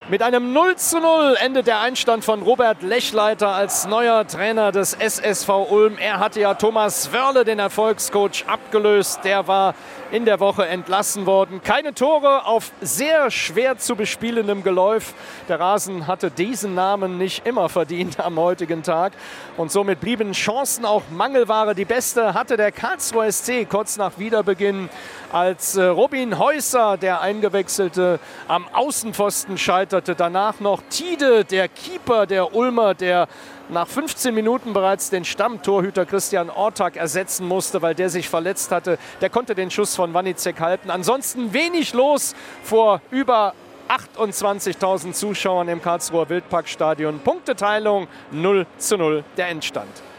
Mit einem 0:0 endet der Einstand von Robert Lechleiter als neuer Trainer des SSV Ulm. Er hatte ja Thomas Wörle, den Erfolgscoach, abgelöst. Der war in der Woche entlassen worden. Keine Tore auf sehr schwer zu bespielendem Geläuf. Der Rasen hatte diesen Namen nicht immer verdient am heutigen Tag. Und somit blieben Chancen auch Mangelware. Die beste hatte der Karlsruher SC kurz nach Wiederbeginn, als Robin Heusser, der Eingewechselte, am Außenpfosten scheiterte. Danach noch Tide, der Keeper der Ulmer, der nach 15 Minuten bereits den Stammtorhüter Christian Ortak ersetzen musste, weil der sich verletzt hatte. Der konnte den Schuss von Wanicek halten. Ansonsten wenig los vor über 28.000 Zuschauern im Karlsruher Wildparkstadion. Punkteteilung 0:0 der Endstand.